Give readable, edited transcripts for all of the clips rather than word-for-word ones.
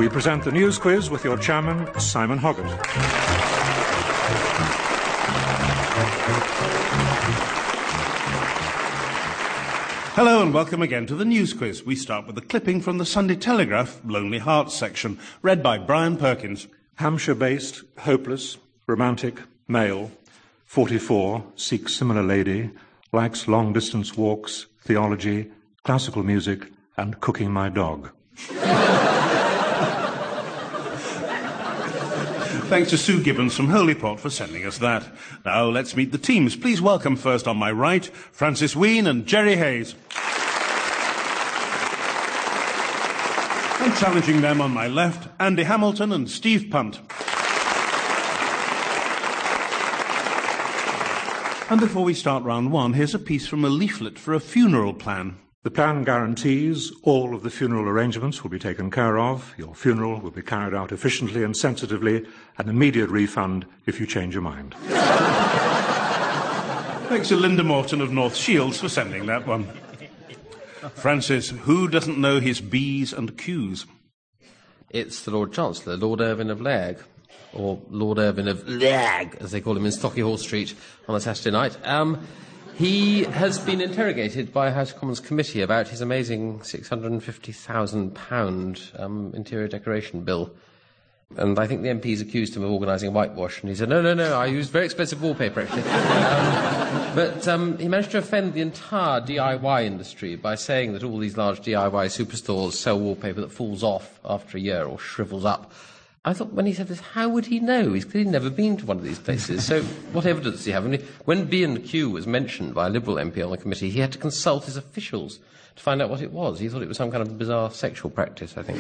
We present the news quiz with your chairman, Simon Hoggart. Hello and welcome again to the news quiz. We start with a clipping from the Sunday Telegraph Lonely Hearts section, read by Brian Perkins. Hampshire-based, hopeless, romantic, male, 44, seeks similar lady, likes long-distance walks, theology, classical music, and cooking my dog. Thanks to Sue Gibbons from Holyport for sending us that. Now let's meet the teams. Please welcome first on my right, Francis Wheen and Jerry Hayes. And challenging them on my left, Andy Hamilton and Steve Punt. And before we start round one, here's a piece from a leaflet for a funeral plan. The plan guarantees all of the funeral arrangements will be taken care of, your funeral will be carried out efficiently and sensitively, an immediate refund if you change your mind. Thanks to Linda Morton of North Shields for sending that one. Francis, who doesn't know his B's and Q's? It's the Lord Chancellor, Lord Irvine of Lairg, or Lord Irvine of Lairg, as they call him in Stockyhall Street on a Saturday night. He has been interrogated by a House of Commons committee about his amazing £650,000 interior decoration bill. And I think the MPs accused him of organising a whitewash, and he said, no, I used very expensive wallpaper, actually. But he managed to offend the entire DIY industry by saying that all these large DIY superstores sell wallpaper that falls off after a year or shrivels up. I thought, when he said this, how would he know? He's clearly never been to one of these places. So what evidence does he have? I mean, when B&Q was mentioned by a Liberal MP on the committee, he had to consult his officials to find out what it was. He thought it was some kind of bizarre sexual practice, I think.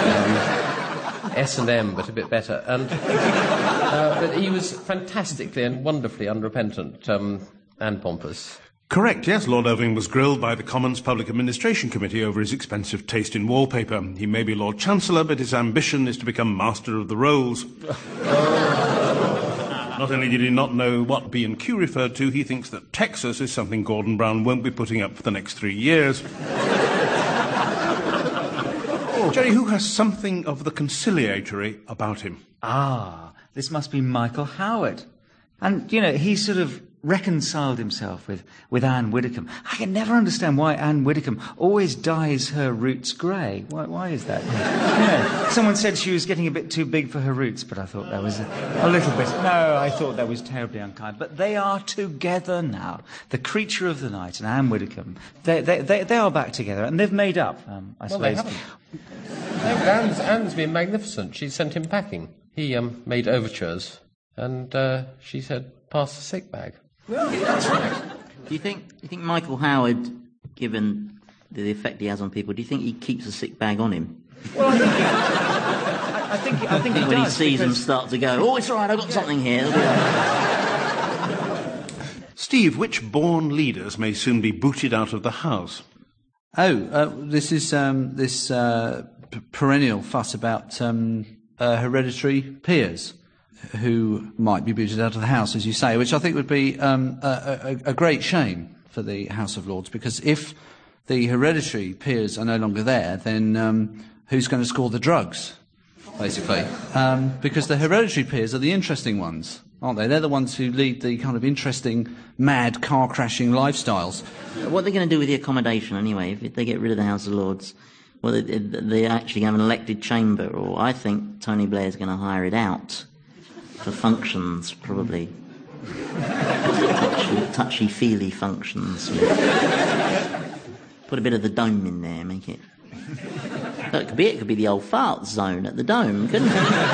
S&M, but a bit better. And but he was fantastically and wonderfully unrepentant and pompous. Correct, yes. Lord Irvine was grilled by the Commons Public Administration Committee over his expensive taste in wallpaper. He may be Lord Chancellor, but his ambition is to become Master of the Rolls. Not only did he not know what B&Q referred to, he thinks that Texas is something Gordon Brown won't be putting up for the next 3 years. Jerry, who has something of the conciliatory about him? This must be Michael Howard. And, you know, he sort of reconciled himself with Anne Widdecombe. I can never understand why Anne Widdecombe always dyes her roots grey. Why is that? Yeah. Someone said she was getting a bit too big for her roots, but I thought that was a little bit... No, I thought that was terribly unkind. But they are together now. The Creature of the Night and Anne Widdecombe, they are back together, and they've made up, I suppose. They haven't. Anne's been magnificent. She sent him packing. He made overtures, and she said, pass the sick bag. Well, that's right. Do you think Michael Howard, given the effect he has on people, do you think he keeps a sick bag on him? Well, I think he when does, he sees them start to go, oh, it's all right, I've got something here. Steve, which born leaders may soon be booted out of the House? This is this perennial fuss about hereditary peers who might be booted out of the House, as you say, which I think would be a great shame for the House of Lords, because if the hereditary peers are no longer there, then who's going to score the drugs, basically? Because the hereditary peers are the interesting ones, aren't they? They're the ones who lead the kind of interesting, mad, car-crashing lifestyles. What are they going to do with the accommodation, anyway, if they get rid of the House of Lords? Well, they actually have an elected chamber, or I think Tony Blair's going to hire it out for functions, probably. Touchy-feely functions. Put a bit of the dome in there, make it... It could be the old fart zone at the dome, couldn't it?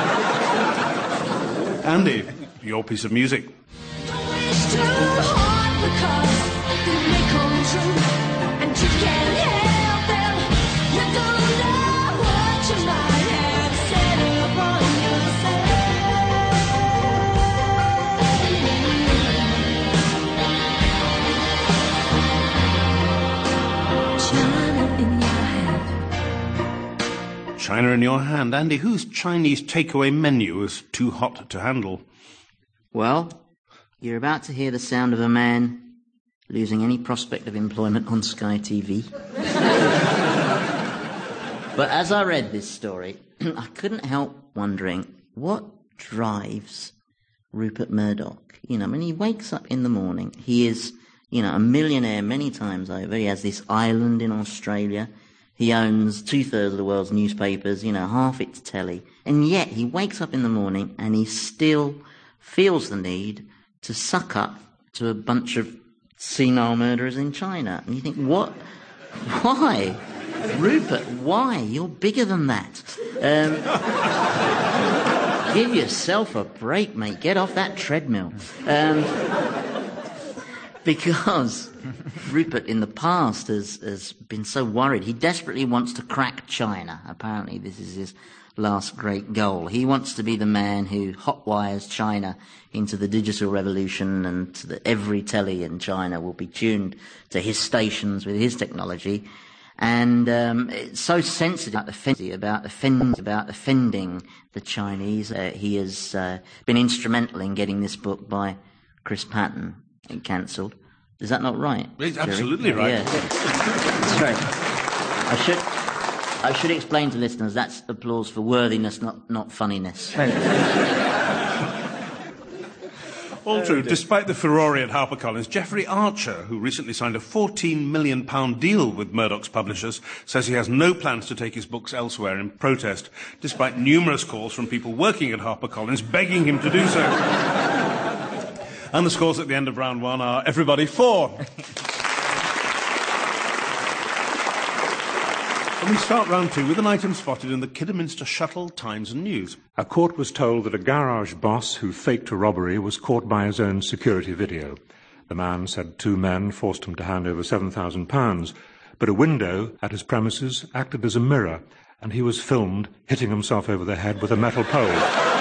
Andy, your piece of music. China in your hand. Andy, whose Chinese takeaway menu is too hot to handle? Well, you're about to hear the sound of a man losing any prospect of employment on Sky TV. But as I read this story, I couldn't help wondering what drives Rupert Murdoch. You know, I mean, he wakes up in the morning. He is, you know, a millionaire many times over. He has this island in Australia. He owns 2/3 of the world's newspapers, you know, half its telly. And yet he wakes up in the morning and he still feels the need to suck up to a bunch of senile murderers in China. And you think, what? Why? Rupert, why? You're bigger than that. Give yourself a break, mate. Get off that treadmill. Because Rupert in the past has been so worried. He desperately wants to crack China. Apparently this is his last great goal. He wants to be the man who hotwires China into the digital revolution, and that every telly in China will be tuned to his stations with his technology. And it's so sensitive about offending the Chinese. He has been instrumental in getting this book by Chris Patton cancelled. Is that not right? It's absolutely right. Yeah. That's right. I should explain to listeners that's applause for worthiness, not funniness. All true. Despite the furore at HarperCollins, Jeffrey Archer, who recently signed a £14 million deal with Murdoch's publishers, says he has no plans to take his books elsewhere in protest, despite numerous calls from people working at HarperCollins begging him to do so. And the scores at the end of round one are everybody 4. And we start round 2 with an item spotted in the Kidderminster Shuttle, Times and News. A court was told that a garage boss who faked a robbery was caught by his own security video. The man said 2 men forced him to hand over £7,000, but a window at his premises acted as a mirror, and he was filmed hitting himself over the head with a metal pole.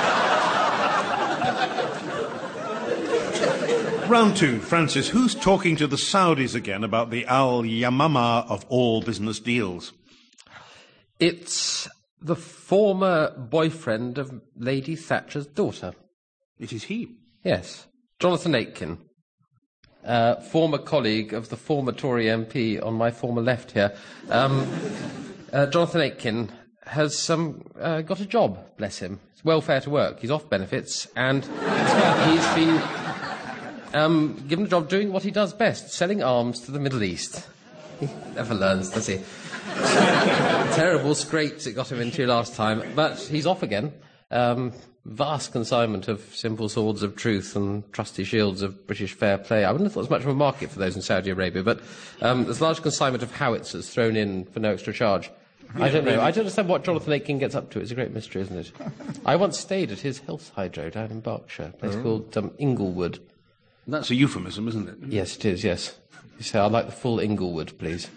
Round 2, Francis, who's talking to the Saudis again about the Al-Yamama of all business deals? It's the former boyfriend of Lady Thatcher's daughter. It is he. Yes. Jonathan Aitken, former colleague of the former Tory MP on my former left here. Jonathan Aitken has got a job, bless him. It's welfare to work. He's off benefits, and he's been given a job doing what he does best, selling arms to the Middle East. He never learns, does he? Terrible scrapes it got him into last time, but he's off again. Vast consignment of simple swords of truth and trusty shields of British fair play. I wouldn't have thought there was much of a market for those in Saudi Arabia, but there's a large consignment of howitzers thrown in for no extra charge. I don't know. I don't understand what Jonathan Aitken gets up to. It's a great mystery, isn't it? I once stayed at his health hydro down in Berkshire, a place called Inglewood. That's a euphemism, isn't it? Yes, it is, yes. You say, I'd like the full Inglewood, please.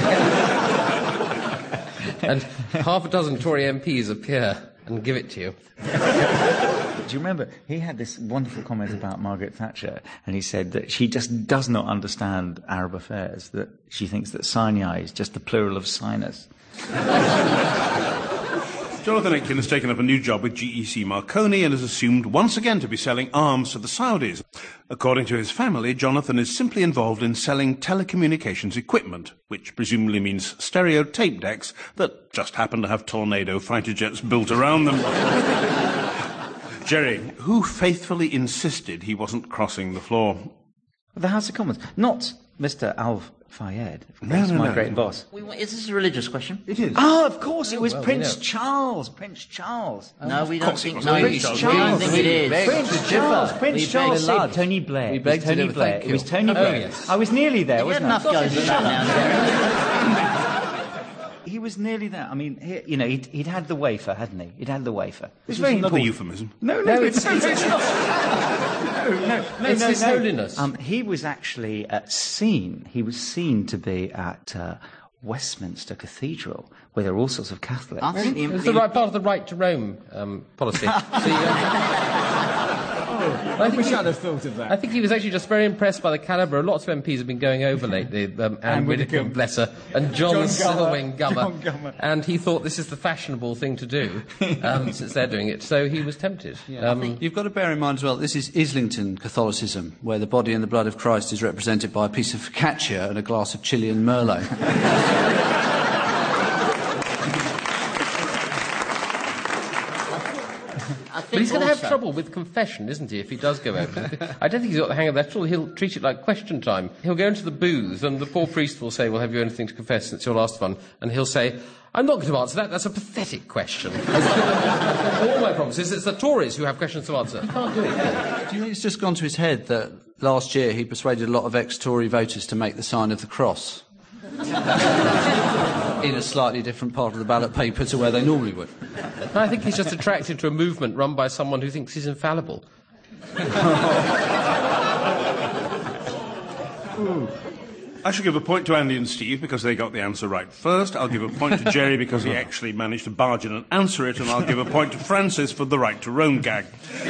And half a dozen Tory MPs appear and give it to you. Do you remember, he had this wonderful comment about Margaret Thatcher, and he said that she just does not understand Arab affairs, that she thinks that Sinai is just the plural of sinus. Jonathan Aitken has taken up a new job with GEC Marconi and is assumed once again to be selling arms to the Saudis. According to his family, Jonathan is simply involved in selling telecommunications equipment, which presumably means stereo tape decks that just happen to have Tornado fighter jets built around them. Jerry, who faithfully insisted he wasn't crossing the floor? The House of Commons, not Mr. Al-Fayed. That's my great boss. Is this a religious question? It is. Oh, of course, it was Prince Charles. Prince Charles. No, we don't think. Prince Charles. We don't think it is. Prince Charles. Prince Charles said Tony Blair. It was Tony Blair. It was Tony Blair. Yes. I was nearly there, wasn't I? Enough goes with that now. He was nearly there. I mean, he'd had the wafer, hadn't he? He'd had the wafer. This is another euphemism. No, it's not. No, it's His Holiness. He was actually seen. He was seen to be at Westminster Cathedral, where there are all sorts of Catholics. I think It's the right part of the right to Rome policy. I wish I'd have thought of that. I think he was actually just very impressed by the calibre. Lots of MPs have been going over lately. Anne Widdecombe, bless her, and John Selwyn Gummer. And he thought this is the fashionable thing to do, since they're doing it. So he was tempted. You've got to bear in mind as well, this is Islington Catholicism, where the body and the blood of Christ is represented by a piece of focaccia and a glass of Chilean Merlot. But he's going to have also- trouble with confession, isn't he, if he does go over? I don't think he's got the hang of that at all. He'll treat it like question time. He'll go into the booth, and the poor priest will say, well, have you anything to confess since your last one? And he'll say, I'm not going to answer that. That's a pathetic question. All my promises, it's the Tories who have questions to answer. He can't do it. Do you think it's just gone to his head that last year he persuaded a lot of ex-Tory voters to make the sign of the cross? In a slightly different part of the ballot paper to where they normally would. I think he's just attracted to a movement run by someone who thinks he's infallible. I should give a point to Andy and Steve because they got the answer right first. I'll give a point to Jerry because he actually managed to barge in and answer it, and I'll give a point to Francis for the right to roam gag.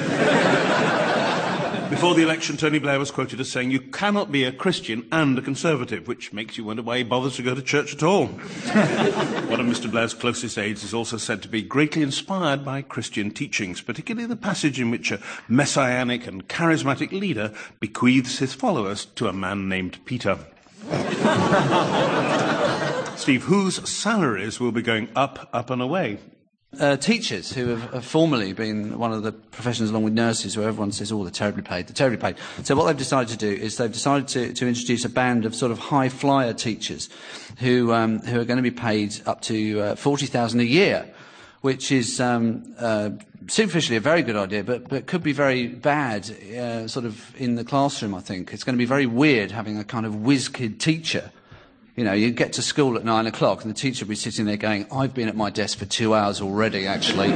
Before the election, Tony Blair was quoted as saying, you cannot be a Christian and a Conservative, which makes you wonder why he bothers to go to church at all. One of Mr. Blair's closest aides is also said to be greatly inspired by Christian teachings, particularly the passage in which a messianic and charismatic leader bequeaths his followers to a man named Peter. Steve, whose salaries will be going up, up and away? Teachers who have formerly been one of the professions along with nurses where everyone says, oh, they're terribly paid. So what they've decided to do is they've decided to introduce a band of sort of high flyer teachers who are going to be paid up to $40,000 a year, which is superficially a very good idea, but could be very bad sort of in the classroom, I think. It's going to be very weird having a kind of whiz-kid teacher. You know, you get to school at 9 o'clock and the teacher will be sitting there going, I've been at my desk for 2 hours already, actually.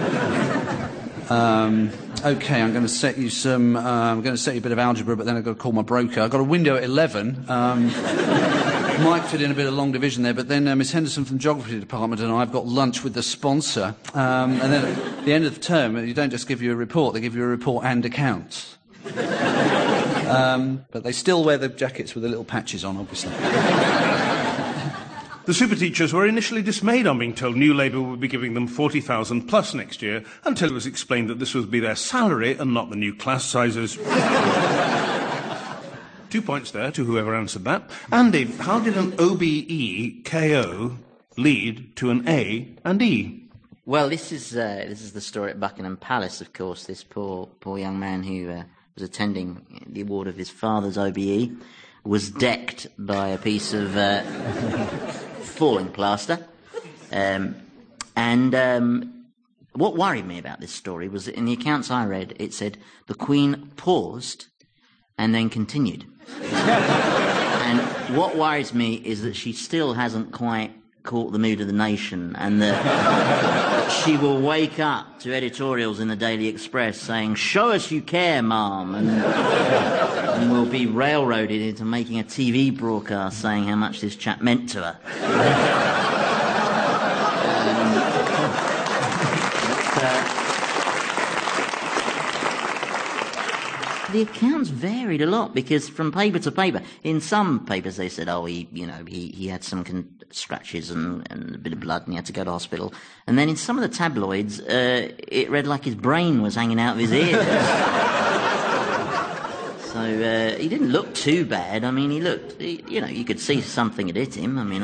Okay, I'm going to set you a bit of algebra, but then I've got to call my broker. I've got a window at 11. Might fit in a bit of long division there, but then Miss Henderson from the Geography Department and I have got lunch with the sponsor. And then at the end of the term, you don't just give you a report, they give you a report and accounts. But they still wear the jackets with the little patches on, obviously. The super teachers were initially dismayed on being told New Labour would be giving them 40,000 plus next year, until it was explained that this would be their salary and not the new class sizes. 2 points there to whoever answered that. Andy, how did an OBE KO lead to an A and E? Well, this is the story at Buckingham Palace, of course. This poor young man who was attending the award of his father's OBE was decked by a piece of falling plaster. What worried me about this story was that in the accounts I read, it said the Queen paused and then continued. And what worries me is that she still hasn't quite caught the mood of the nation, and that she will wake up to editorials in the Daily Express saying, show us you care, ma'am, and will be railroaded into making a TV broadcast saying how much this chap meant to her. The accounts varied a lot because from paper to paper, in some papers they said, he had some scratches and a bit of blood and he had to go to hospital. And then in some of the tabloids, it read like his brain was hanging out of his ears. So he didn't look too bad. I mean, you could see something had hit him. I mean,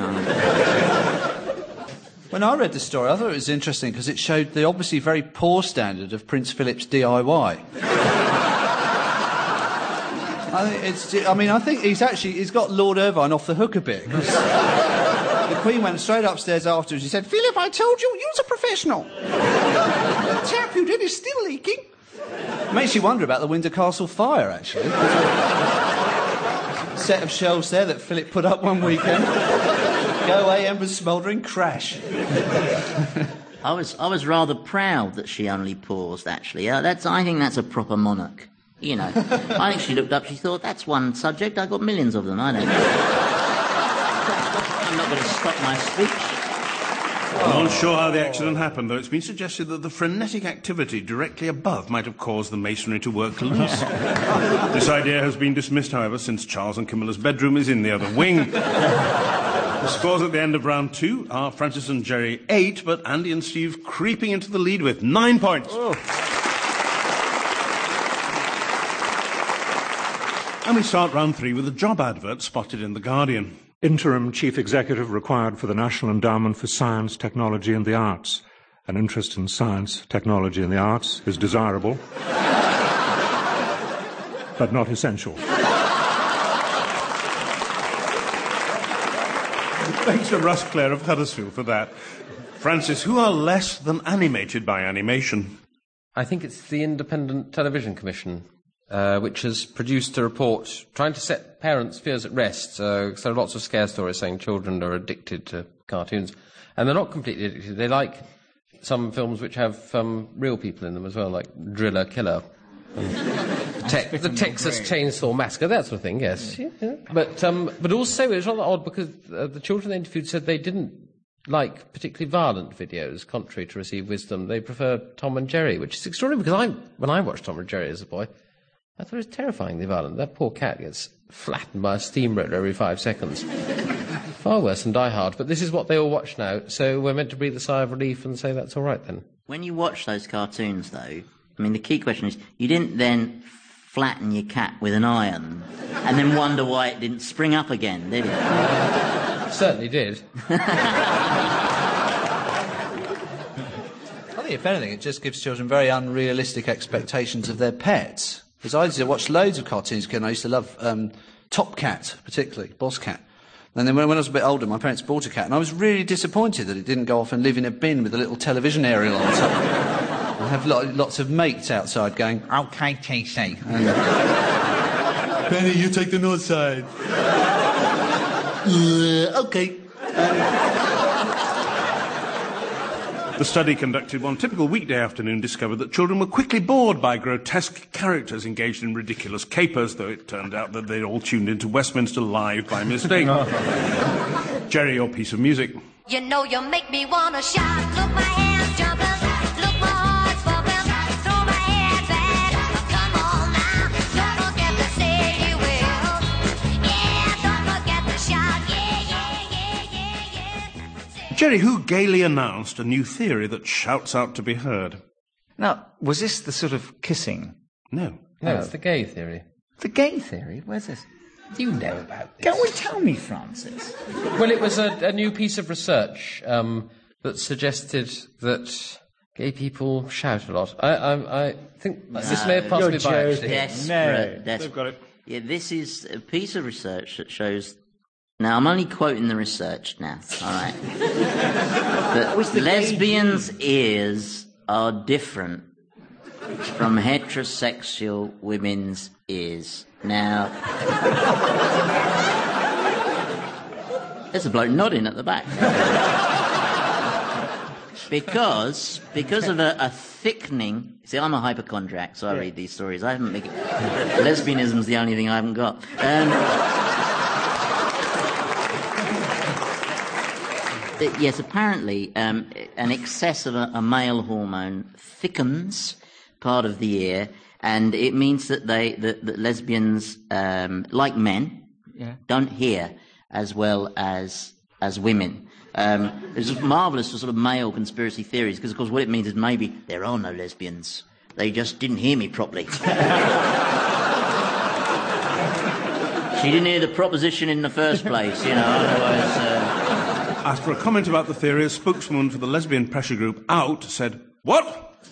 When I read the story, I thought it was interesting because it showed the obviously very poor standard of Prince Philip's DIY. I think he's got Lord Irvine off the hook a bit. The Queen went straight upstairs afterwards. She said, Philip, I told you, you're a professional. The tap you did is still leaking. Makes you wonder about the Windsor Castle fire, actually. Set of shelves there that Philip put up one weekend. Go away, embers smouldering, crash. I was rather proud that she only paused, actually. I think that's a proper monarch. You know, I think she looked up, she thought, that's one subject, I've got millions of them, I don't know. I'm not going to stop my speech. I'm not sure how the accident happened, though it's been suggested that the frenetic activity directly above might have caused the masonry to work loose. This idea has been dismissed, however, since Charles and Camilla's bedroom is in the other wing. The scores at the end of round 2 are Francis and Jerry 8, but Andy and Steve creeping into the lead with 9 points. Oh. And we start round 3 with a job advert spotted in The Guardian. Interim Chief Executive required for the National Endowment for Science, Technology and the Arts. An interest in science, technology and the arts is desirable, but not essential. Thanks to Russ Clare of Huddersfield for that. Francis, who are less than animated by animation? I think it's the Independent Television Commission, which has produced a report trying to set parents' fears at rest. So lots of scare stories saying children are addicted to cartoons. And they're not completely addicted. They like some films which have real people in them as well, like Driller Killer. The Texas Chainsaw Massacre, that sort of thing, yes. Yeah. But also it's rather odd because the children they interviewed said they didn't like particularly violent videos, contrary to Receive Wisdom. They prefer Tom and Jerry, which is extraordinary because when I watched Tom and Jerry as a boy, I thought it was terrifyingly violent. That poor cat gets flattened by a steamroller every 5 seconds. Far worse than Die Hard, but this is what they all watch now, so we're meant to breathe a sigh of relief and say that's all right then. When you watch those cartoons, though, I mean, the key question is, you didn't then flatten your cat with an iron and then wonder why it didn't spring up again, did you? Certainly did. I think, if anything, it just gives children very unrealistic expectations of their pets. Because I used to watch loads of cartoons again. I used to love Top Cat, particularly, Boss Cat. And then when I was a bit older, my parents bought a cat, and I was really disappointed that it didn't go off and live in a bin with a little television aerial on top. I have lots of mates outside going, "Okay, TC." Penny, you take the north side. Okay. The study conducted one typical weekday afternoon discovered that children were quickly bored by grotesque characters engaged in ridiculous capers, though it turned out that they'd all tuned into Westminster Live by mistake. Jerry, your piece of music. You know you make me wanna shout. Look, my hands jumping. Look, my heart's bumping. Throw my head back. Come on now. Don't forget to say you will. Yeah, don't forget to shout. Yeah. Jerry, who gaily announced a new theory that shouts out to be heard? Now, was this the sort of kissing? No. No, it's the gay theory. The gay theory? Where's this? You know about this. Go and tell me, Francis. Well, it was a new piece of research that suggested that gay people shout a lot. I think this may have passed me by, actually. Desperate. They've got it. Yeah, this is a piece of research that shows... Now, I'm only quoting the research now, all right? That lesbians' ears are different from heterosexual women's ears. Now, there's a bloke nodding at the back. Because of a thickening... See, I'm a hypochondriac, so I read these stories. I haven't... Lesbianism's the only thing I haven't got. Yes, apparently an excess of a male hormone thickens part of the ear, and it means that that lesbians, like men, don't hear as well as women. It's marvellous for sort of male conspiracy theories, because of course what it means is maybe there are no lesbians. They just didn't hear me properly. She didn't hear the proposition in the first place, you know, otherwise... Asked for a comment about the theory, a spokeswoman for the lesbian pressure group Out said, What?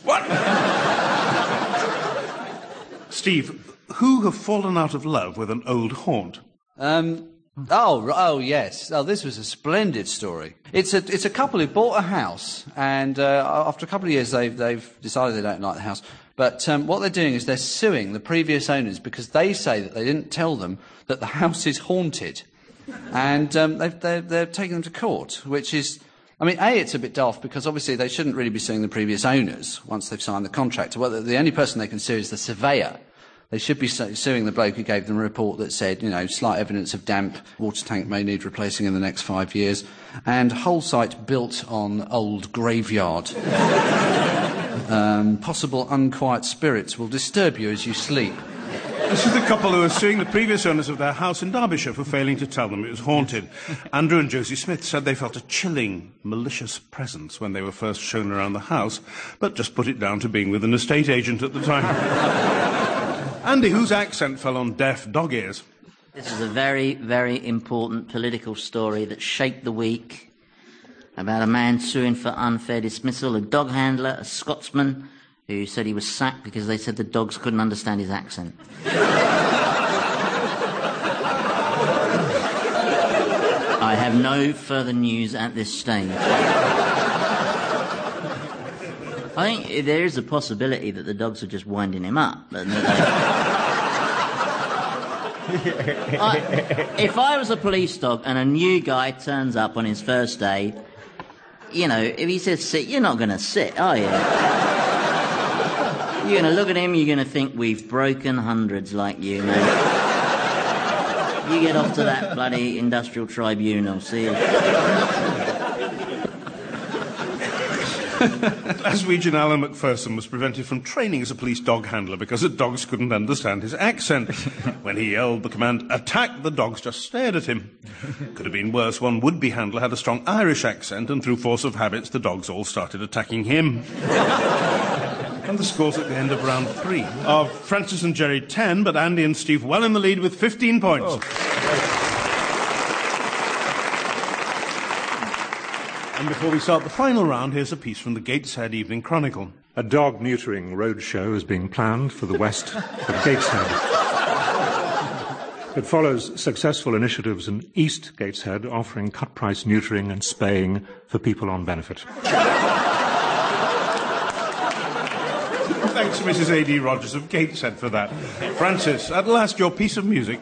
Steve, who have fallen out of love with an old haunt? Oh, yes. Oh, this was a splendid story. It's a couple who bought a house, and after a couple of years, they've decided they don't like the house. But what they're doing is they're suing the previous owners because they say that they didn't tell them that the house is haunted. And they're taking them to court, which is... I mean, it's a bit daft because obviously they shouldn't really be suing the previous owners once they've signed the contract. Well, the only person they can sue is the surveyor. They should be suing the bloke who gave them a report that said, slight evidence of damp, water tank may need replacing in the next 5 years, and whole site built on old graveyard. Possible unquiet spirits will disturb you as you sleep. This is the couple who are suing the previous owners of their house in Derbyshire for failing to tell them it was haunted. Andrew and Josie Smith said they felt a chilling, malicious presence when they were first shown around the house, but just put it down to being with an estate agent at the time. Andy, whose accent fell on deaf dog ears? This is a very, very important political story that shaped the week. about a man suing for unfair dismissal, a dog handler, a Scotsman, who said he was sacked because they said the dogs couldn't understand his accent. I have no further news at this stage. I think there is a possibility that the dogs are just winding him up. If I was a police dog and a new guy turns up on his first day, you know, if he says sit, you're not going to sit, are you? You're going to look at him, you're going to think, we've broken hundreds like you, mate. You get off to that bloody industrial tribunal, see you. Glaswegian Alan McPherson was prevented from training as a police dog handler because the dogs couldn't understand his accent. When he yelled the command, "Attack!" the dogs just stared at him. Could have been worse. One would-be handler had a strong Irish accent, and through force of habits, the dogs all started attacking him. And the scores at the end of round 3 are Francis and Jerry 10, but Andy and Steve well in the lead with 15 points. Oh. And before we start the final round, here's a piece from the Gateshead Evening Chronicle. A dog neutering roadshow is being planned for the west of Gateshead. It follows successful initiatives in East Gateshead offering cut-price neutering and spaying for people on benefit. Thanks to Mrs. A.D. Rogers of Gateshead for that. Francis, at last your piece of music.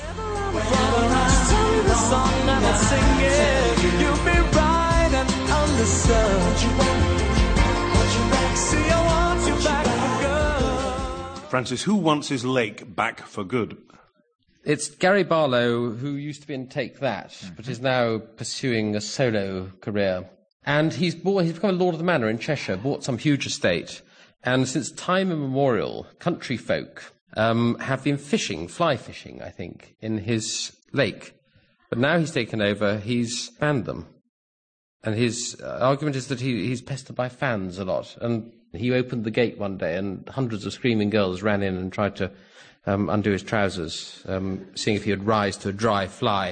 Francis, who wants his lake back for good? It's Gary Barlow, who used to be in Take That, but is now pursuing a solo career. And he's become a Lord of the Manor in Cheshire, bought some huge estate. And since time immemorial, country folk have been fishing, fly fishing, I think, in his lake. But now he's taken over, he's banned them. And his argument is that he's pestered by fans a lot. And he opened the gate one day and hundreds of screaming girls ran in and tried to undo his trousers, seeing if he would rise to a dry fly.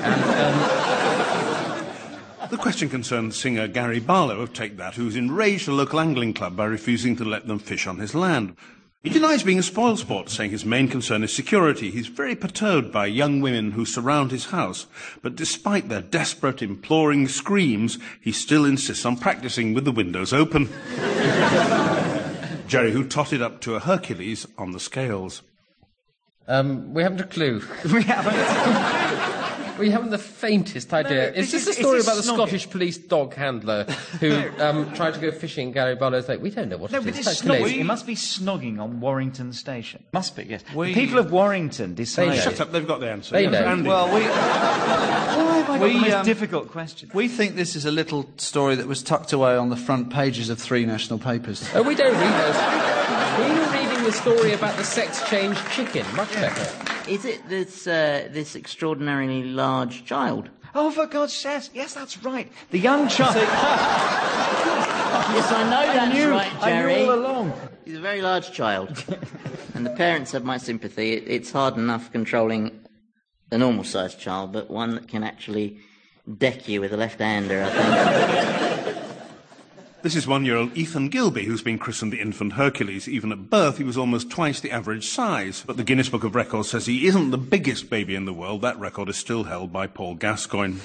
The question concerns singer Gary Barlow of Take That, who's enraged a local angling club by refusing to let them fish on his land. He denies being a spoilsport, saying his main concern is security. He's very perturbed by young women who surround his house, but despite their desperate, imploring screams, he still insists on practicing with the windows open. Jerry, who totted up to a Hercules on the scales. We haven't a clue. We haven't the faintest idea. No, is this a story about the Scottish police dog handler who tried to go fishing in Gary Barlow's lake? We don't know what it is. It must be snogging on Warrington Station. Must be, yes. The people of Warrington decided... Shut up, they've got the answer. They know. Andy. Well, Why have I got the most difficult question? we think this is a little story that was tucked away on the front pages of 3 national papers. Oh, we don't read those. We were reading the story about the sex-change chicken. Much better. Is it this extraordinarily large child? Oh, for God's sake, yes, that's right. The young child. Yes, I know that's right, Jerry. I knew all along. He's a very large child. And the parents have my sympathy. It's hard enough controlling a normal-sized child, but one that can actually deck you with a left-hander, I think. This is 1-year-old Ethan Gilby, who's been christened the infant Hercules. Even at birth, he was almost twice the average size. But the Guinness Book of Records says he isn't the biggest baby in the world. That record is still held by Paul Gascoigne.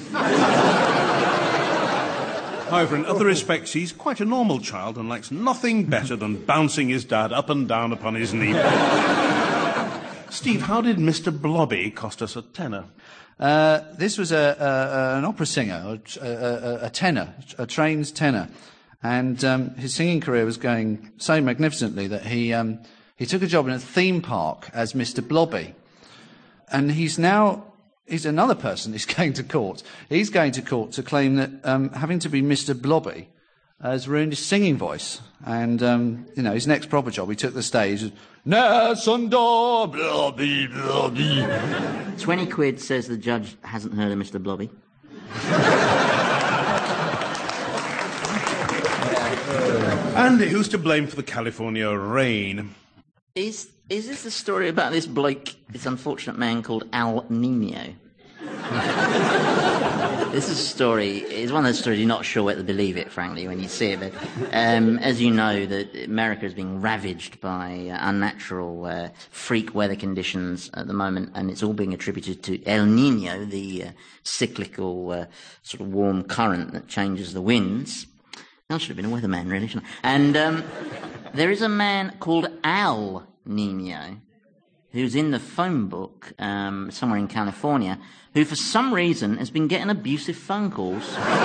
However, in other respects, he's quite a normal child and likes nothing better than bouncing his dad up and down upon his knee. Steve, how did Mr. Blobby cost us a tenner? This was an opera singer, a tenor, a trained tenor. And his singing career was going so magnificently that he took a job in a theme park as Mr. Blobby. And he's another person who's going to court. He's going to court to claim that having to be Mr. Blobby has ruined his singing voice. And, his next proper job, he took the stage. Nessundor, Blobby, Blobby. 20 quid says the judge hasn't heard of Mr. Blobby. Andy, who's to blame for the California rain? Is this the story about this bloke, this unfortunate man called Al Nino? This is a story. It's one of those stories you're not sure whether to believe it, frankly, when you see it. But as you know, that America is being ravaged by unnatural freak weather conditions at the moment, and it's all being attributed to El Nino, the cyclical sort of warm current that changes the winds. I should have been a weatherman, really, shouldn't I? And there is a man called Al Nino, who's in the phone book somewhere in California, who for some reason has been getting abusive phone calls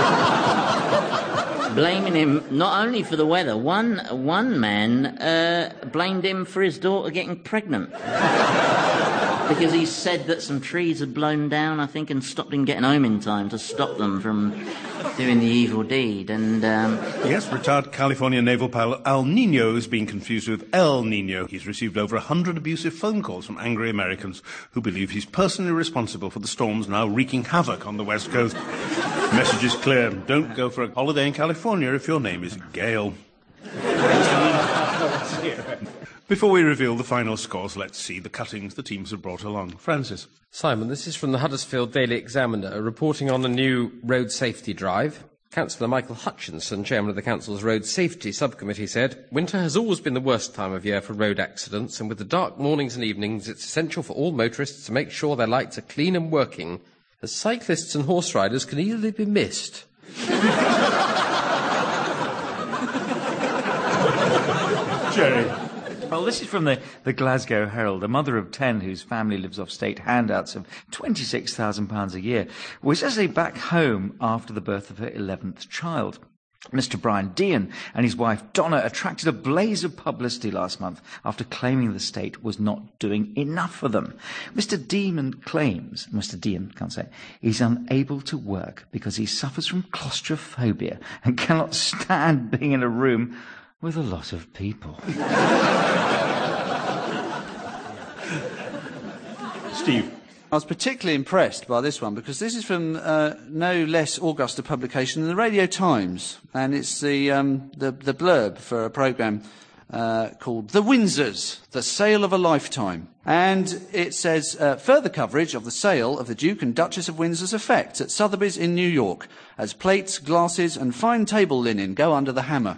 blaming him not only for the weather. One man blamed him for his daughter getting pregnant because he said that some trees had blown down, I think, and stopped him getting home in time to stop them from doing the evil deed. And yes, retired California naval pilot Al Nino is being confused with El Nino. He's received over 100 abusive phone calls from angry Americans who believe he's personally responsible for the storms now wreaking havoc on the West Coast. The message is clear. Don't go for a holiday in California if your name is Gail. Before we reveal the final scores, let's see the cuttings the teams have brought along. Francis. Simon, this is from the Huddersfield Daily Examiner, reporting on a new road safety drive. Councillor Michael Hutchinson, chairman of the council's road safety subcommittee, said, "Winter has always been the worst time of year for road accidents, and with the dark mornings and evenings, it's essential for all motorists to make sure their lights are clean and working, as cyclists and horse riders can easily be missed." Jerry. Well, this is from the Glasgow Herald. A mother of 10 whose family lives off state handouts of £26,000 a year was actually back home after the birth of her 11th child. Mr. Brian Dean and his wife Donna attracted a blaze of publicity last month after claiming the state was not doing enough for them. Mr. Dean claims, he's unable to work because he suffers from claustrophobia and cannot stand being in a room with a lot of people. Steve. I was particularly impressed by this one because this is from no less august a publication than the Radio Times, and it's the blurb for a programme called The Windsors, The Sale of a Lifetime. And it says, further coverage of the sale of the Duke and Duchess of Windsor's effects at Sotheby's in New York, as plates, glasses and fine table linen go under the hammer.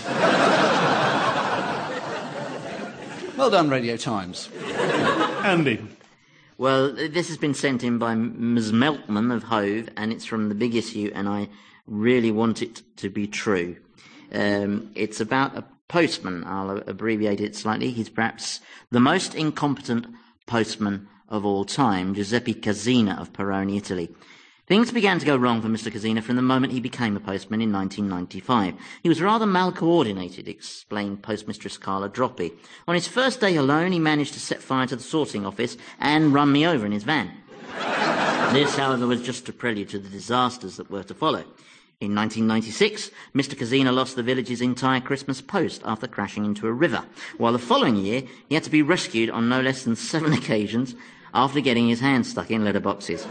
Well done, Radio Times. Andy. Well, this has been sent in by Ms. Melkman of Hove, and it's from the Big Issue, and I really want it to be true. It's about a postman. I'll abbreviate it slightly. He's perhaps the most incompetent postman of all time, Giuseppe Casina of Peroni, Italy. Things began to go wrong for Mr. Casina from the moment he became a postman in 1995. He was rather mal-coordinated, explained postmistress Carla Droppy. On his first day alone, he managed to set fire to the sorting office and run me over in his van. This, however, was just a prelude to the disasters that were to follow. In 1996, Mr. Casina lost the village's entire Christmas post after crashing into a river, while the following year he had to be rescued on no less than 7 occasions after getting his hands stuck in letterboxes.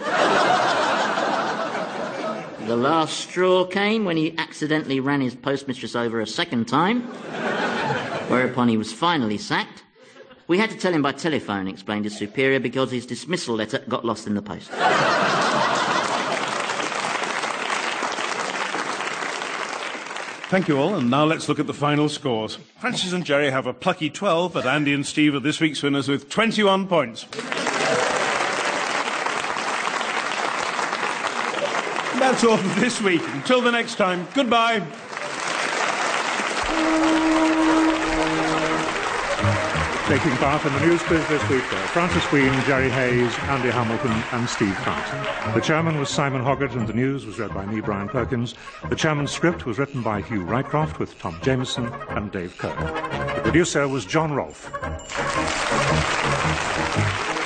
The last straw came when he accidentally ran his postmistress over a second time, whereupon he was finally sacked. We had to tell him by telephone, explained his superior, because his dismissal letter got lost in the post. Thank you all, and now let's look at the final scores. Francis and Jerry have a plucky 12, but Andy and Steve are this week's winners with 21 points. That's all for this week. Until the next time, goodbye. Taking part in the news quiz this week were Francis Queen, Jerry Hayes, Andy Hamilton and Steve Carter. The chairman was Simon Hoggart and the news was read by me, Brian Perkins. The chairman's script was written by Hugh Rycroft with Tom Jameson and Dave Kirk. The producer was John Rolfe.